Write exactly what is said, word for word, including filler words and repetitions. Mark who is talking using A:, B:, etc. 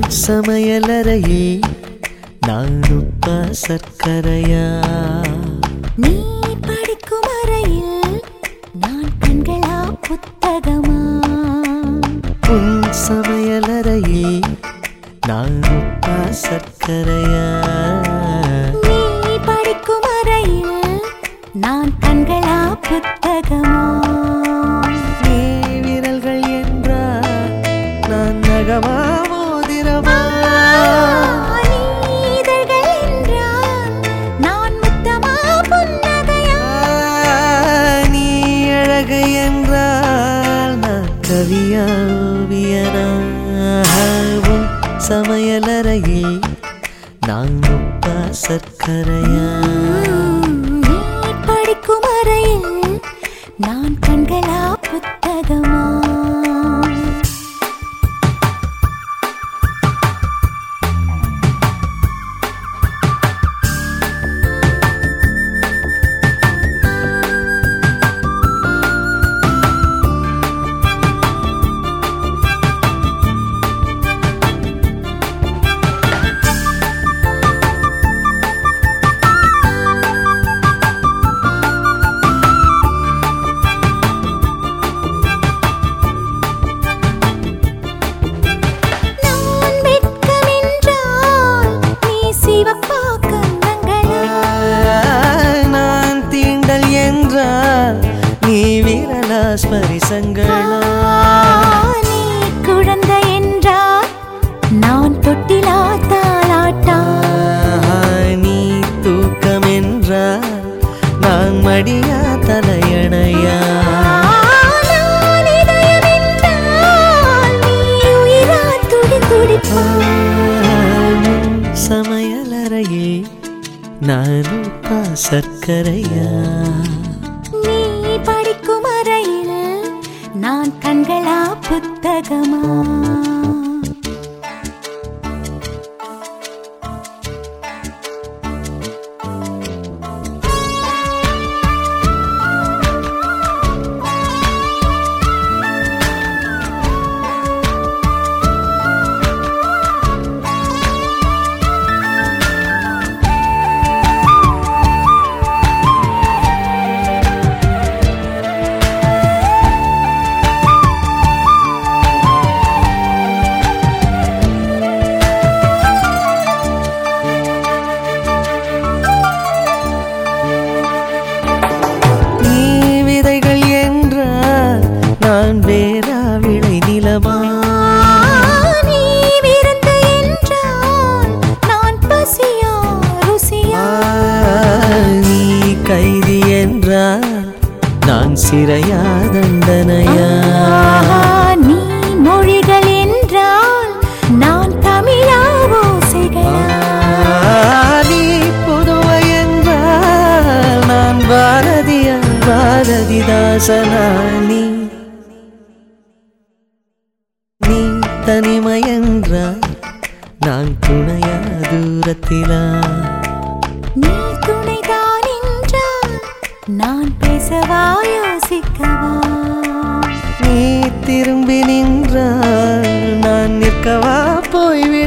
A: சமையலறையில் நான் உப்பா சர்க்கரையா?
B: நீ படிக்கும் அறையில் நான் கண்களா புத்தகமா?
A: உன் சமையலறையில் நான் உப்பா சர்க்கரையா?
B: நீ படிக்கும் அறையில் நான் கண்களா புத்தகமா?
A: நீ விரல்கள் என்றால் நான் நகமா மோதிரமா?
B: நீதழ்கள் என்றால் நான் முத்தமா புன்னகையா?
A: நீ அழகு என்றால் நான் கவியா ஓவியனா? உன் சமையலறையில் நான் உப்பா சர்க்கரையா?
B: நீ படிக்கும் அறையில் நான் கண்களா புத்தகமா?
A: நீ விரலா ஸ்பரிசங்களா?
B: நீ குழந்தை என்றால் நான் தொட்டிலா தாலாட்டா?
A: நீ தூக்கம் என்றால் நான் மடியா தலையணையா? சமையலறையில் நான் உப்பா சர்க்கரையா?
B: நீ படிக்கும் அறையில் நான் கண்களா புத்தகமா? நான் வேறா விளை நிலமா? நீ விருந்து என்றால் நான் பசியா ருசியா?
A: நீ கைதி என்றால் நான் சிறையா தண்டனையா?
B: நீ மொழிகள் என்றால் நான் தமிழா ஓசைகளா?
A: நீ புதுவை என்றால் நான் பாரதியா பாரதிதாசனா? நீ நீ தனிமை என்றால் நான் துணையா தூரத்திலா?
B: நீ துணைதான் என்றால் நான் பேசவா யோசிக்கவா?
A: நீ திரும்பி நின்றால் நான் நிற்கவா போய்விட?